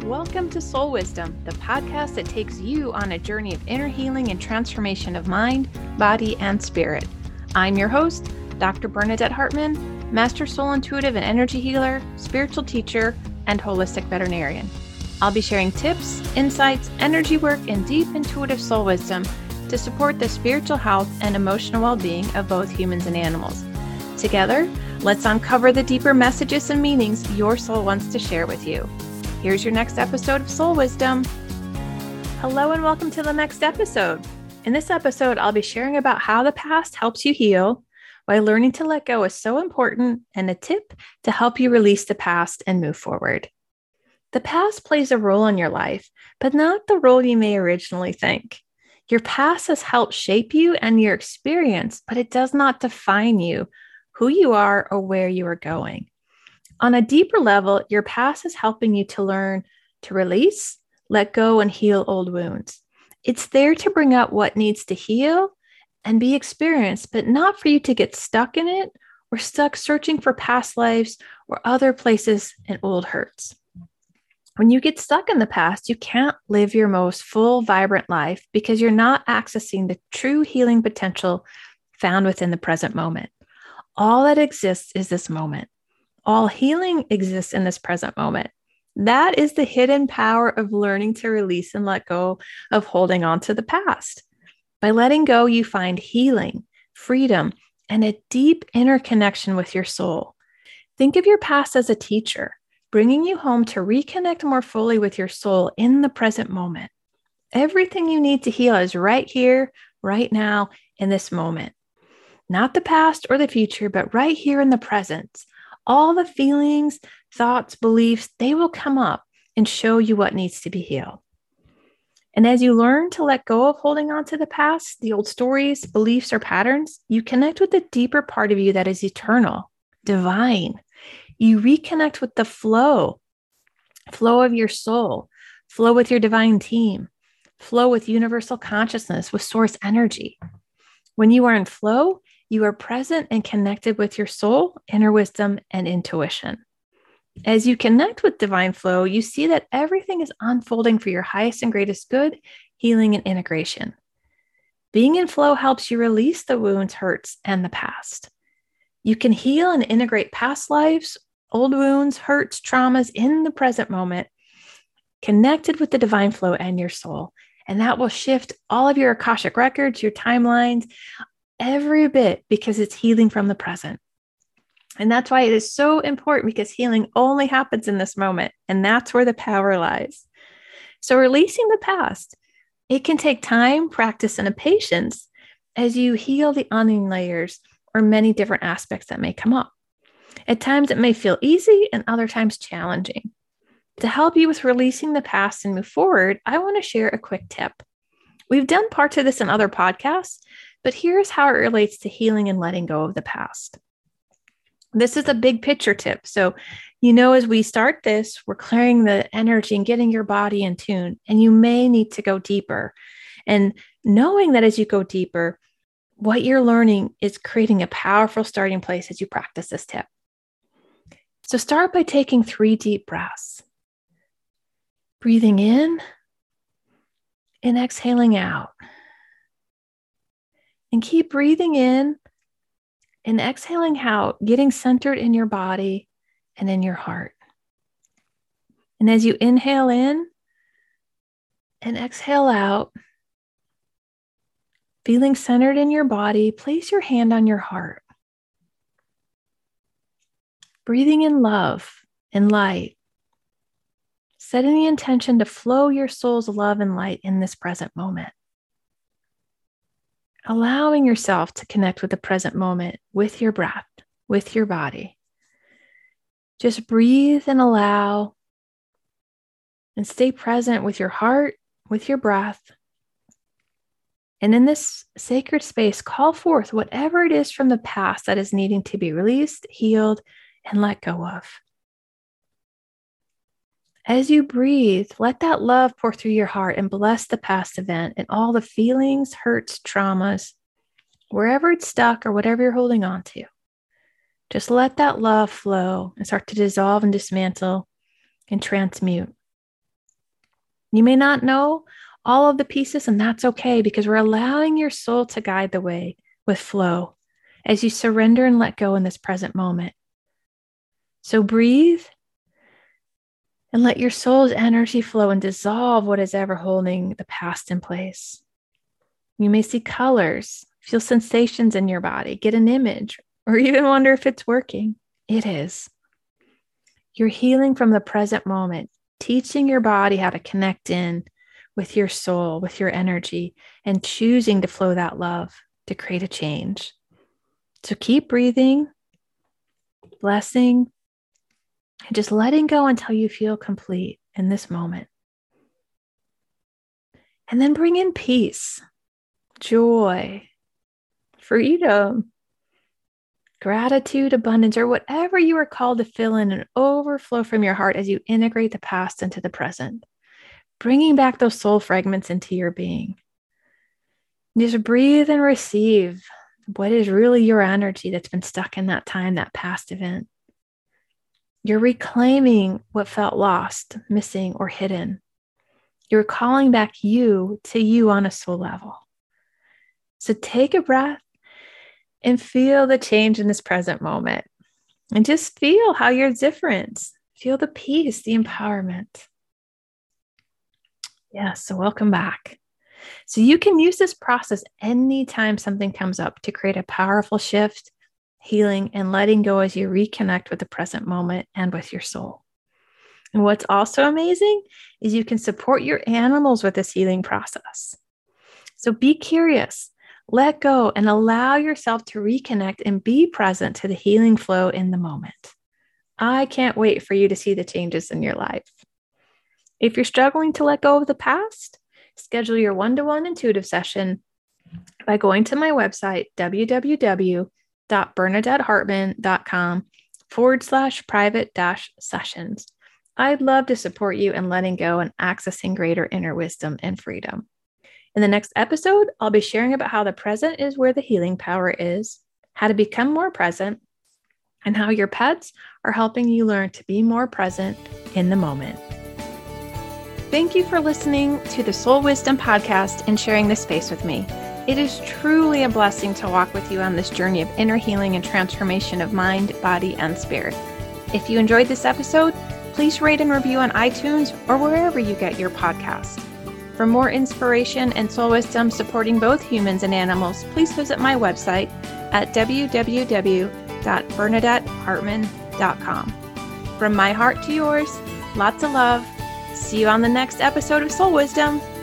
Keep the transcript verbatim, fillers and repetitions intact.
Welcome to Soul Wisdom, the podcast that takes you on a journey of inner healing and transformation of mind, body, and spirit. I'm your host, Doctor Bernadette Hartman, Master Soul Intuitive and Energy Healer, spiritual teacher, and holistic veterinarian. I'll be sharing tips, insights, energy work, and deep intuitive soul wisdom to support the spiritual health and emotional well-being of both humans and animals. Together, let's uncover the deeper messages and meanings your soul wants to share with you. Here's your next episode of Soul Wisdom. Hello and welcome to the next episode. In this episode, I'll be sharing about how the past helps you heal, why learning to let go is so important, and a tip to help you release the past and move forward. The past plays a role in your life, but not the role you may originally think. Your past has helped shape you and your experience, but it does not define you, who you are, or where you are going. On a deeper level, your past is helping you to learn to release, let go, and heal old wounds. It's there to bring out what needs to heal and be experienced, but not for you to get stuck in it or stuck searching for past lives or other places and old hurts. When you get stuck in the past, you can't live your most full, vibrant life because you're not accessing the true healing potential found within the present moment. All that exists is this moment. All healing exists in this present moment. That is the hidden power of learning to release and let go of holding on to the past. By letting go, you find healing, freedom, and a deep inner connection with your soul. Think of your past as a teacher, bringing you home to reconnect more fully with your soul in the present moment. Everything you need to heal is right here, right now, in this moment. Not the past or the future, but right here in the present. All the feelings, thoughts, beliefs, they will come up and show you what needs to be healed. And as you learn to let go of holding on to the past, the old stories, beliefs, or patterns, you connect with the deeper part of you that is eternal, divine. You reconnect with the flow, flow of your soul, flow with your divine team, flow with universal consciousness, with source energy. When you are in flow, you are present and connected with your soul, inner wisdom, and intuition. As you connect with divine flow, you see that everything is unfolding for your highest and greatest good, healing, and integration. Being in flow helps you release the wounds, hurts, and the past. You can heal and integrate past lives, old wounds, hurts, traumas in the present moment, connected with the divine flow and your soul. And that will shift all of your Akashic records, your timelines, every bit, because it's healing from the present. And that's why it is so important, because healing only happens in this moment. And that's where the power lies. So releasing the past, it can take time, practice, and a patience as you heal the onion layers or many different aspects that may come up. At times it may feel easy and other times challenging. To help you with releasing the past and move forward, I want to share a quick tip. We've done parts of this in other podcasts, but here's how it relates to healing and letting go of the past. This is a big picture tip. So, you know, as we start this, we're clearing the energy and getting your body in tune, and you may need to go deeper. And knowing that as you go deeper, what you're learning is creating a powerful starting place as you practice this tip. So start by taking three deep breaths. Breathing in and exhaling out. And keep breathing in and exhaling out, getting centered in your body and in your heart. And as you inhale in and exhale out, feeling centered in your body, place your hand on your heart. Breathing in love and light. Setting the intention to flow your soul's love and light in this present moment. Allowing yourself to connect with the present moment, with your breath, with your body. Just breathe and allow, and stay present with your heart, with your breath. And in this sacred space, call forth whatever it is from the past that is needing to be released, healed, and let go of. As you breathe, let that love pour through your heart and bless the past event and all the feelings, hurts, traumas, wherever it's stuck or whatever you're holding on to. Just let that love flow and start to dissolve and dismantle and transmute. You may not know all of the pieces, and that's okay, because we're allowing your soul to guide the way with flow as you surrender and let go in this present moment. So breathe and let your soul's energy flow and dissolve what is ever holding the past in place. You may see colors, feel sensations in your body, get an image, or even wonder if it's working. It is. You're healing from the present moment, teaching your body how to connect in with your soul, with your energy, and choosing to flow that love to create a change. So keep breathing, blessing, and just letting go until you feel complete in this moment. And then bring in peace, joy, freedom, gratitude, abundance, or whatever you are called to fill in and overflow from your heart as you integrate the past into the present, bringing back those soul fragments into your being. Just breathe and receive what is really your energy that's been stuck in that time, that past event. You're reclaiming what felt lost, missing, or hidden. You're calling back you to you on a soul level. So take a breath and feel the change in this present moment. And just feel how you're different. Feel the peace, the empowerment. Yeah, so welcome back. So you can use this process anytime something comes up to create a powerful shift, healing, and letting go as you reconnect with the present moment and with your soul. And what's also amazing is you can support your animals with this healing process. So be curious, let go, and allow yourself to reconnect and be present to the healing flow in the moment. I can't wait for you to see the changes in your life. If you're struggling to let go of the past, schedule your one-to-one intuitive session by going to my website, www.bernadetthartman.com forward slash private dash sessions. I'd love to support you in letting go and accessing greater inner wisdom and freedom. In the next episode, I'll be sharing about how the present is where the healing power is, how to become more present, and how your pets are helping you learn to be more present in the moment. Thank you for listening to the Soul Wisdom Podcast and sharing this space with me. It is truly a blessing to walk with you on this journey of inner healing and transformation of mind, body, and spirit. If you enjoyed this episode, please rate and review on iTunes or wherever you get your podcast. For more inspiration and soul wisdom supporting both humans and animals, please visit my website at w w w dot bernadette hartman dot com. From my heart to yours, lots of love. See you on the next episode of Soul Wisdom.